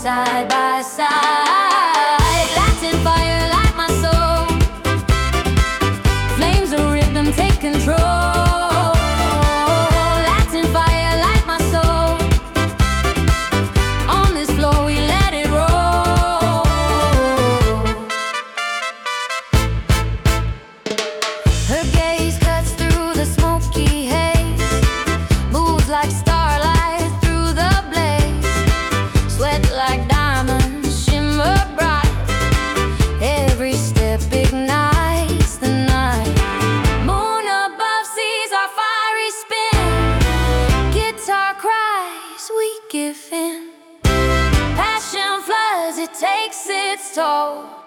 side by side. Latin fire light my soul. Flames of rhythm take control. Latin fire light my soul. On this floor we let it roll. Her gaze cuts through the smoky haze, moves like starlight through the blaze. Sweat like diamonds shimmer bright. Every step ignites the night. Moon above sees our fiery spin. Guitar cries, we give in. Passion floods, it takes its toll.